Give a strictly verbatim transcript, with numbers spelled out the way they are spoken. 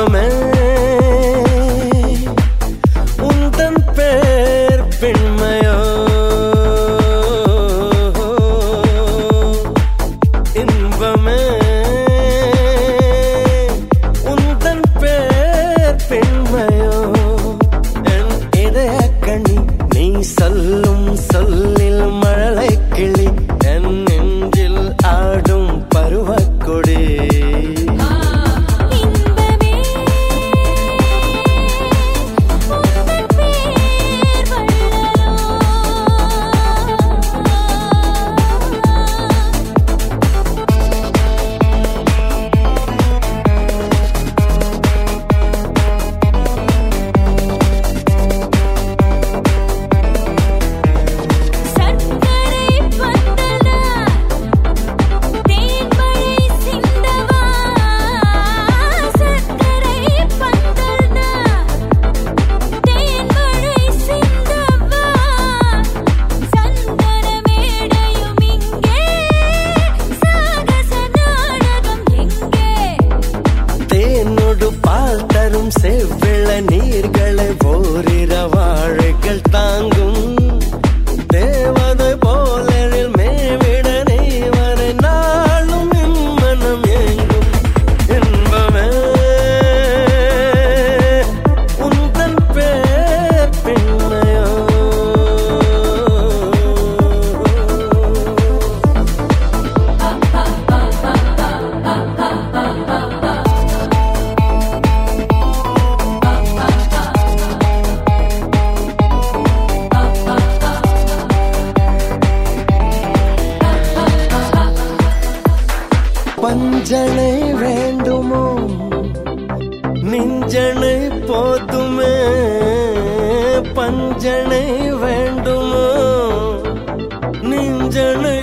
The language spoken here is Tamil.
இன்பமே உந்தன் பேர் பெண்மையோ இன்பமே உந்தன் பேர் பெண்மையோ என் இதய கண்ணி நீ சொல்லும் சொல்லில் மழலை கிளி என் நெஞ்சில் ஆடும் பருவக்கொடி பால் தரும் செவ்விள நீர்களை ஓரிர வாழைகள் தாங்கும் தேவதை போலரில் மேவிட நீவரை நாளும் என் மனம் ஏங்கும் இன்பமே உந்தன் பேர் பெண்மையோ பஞ்சனை வேண்டுமோ நெஞ்சனை போதுமே பஞ்சனை வேண்டுமோ நெஞ்சனை